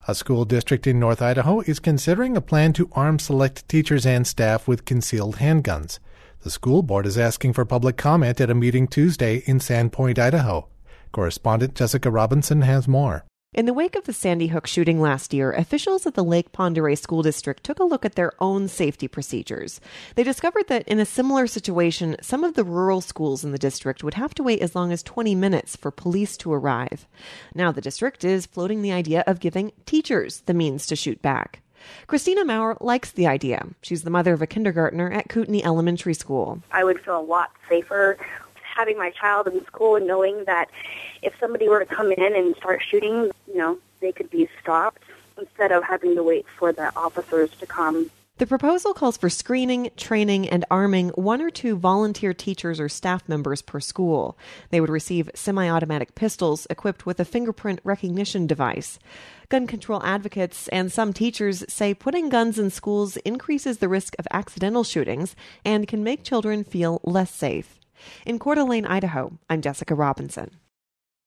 A school district in North Idaho is considering a plan to arm select teachers and staff with concealed handguns. The school board is asking for public comment at a meeting Tuesday in Sandpoint, Idaho. Correspondent Jessica Robinson has more. In the wake of the Sandy Hook shooting last year, officials at the Lake Pend Oreille School District took a look at their own safety procedures. They discovered that in a similar situation, some of the rural schools in the district would have to wait as long as 20 minutes for police to arrive. Now the district is floating the idea of giving teachers the means to shoot back. Christina Maurer likes the idea. She's the mother of a kindergartner at Kootenai Elementary School. I would feel a lot safer having my child in school and knowing that if somebody were to come in and start shooting, they could be stopped instead of having to wait for the officers to come. The proposal calls for screening, training, and arming 1 or 2 volunteer teachers or staff members per school. They would receive semi-automatic pistols equipped with a fingerprint recognition device. Gun control advocates and some teachers say putting guns in schools increases the risk of accidental shootings and can make children feel less safe. In Coeur d'Alene, Idaho, I'm Jessica Robinson.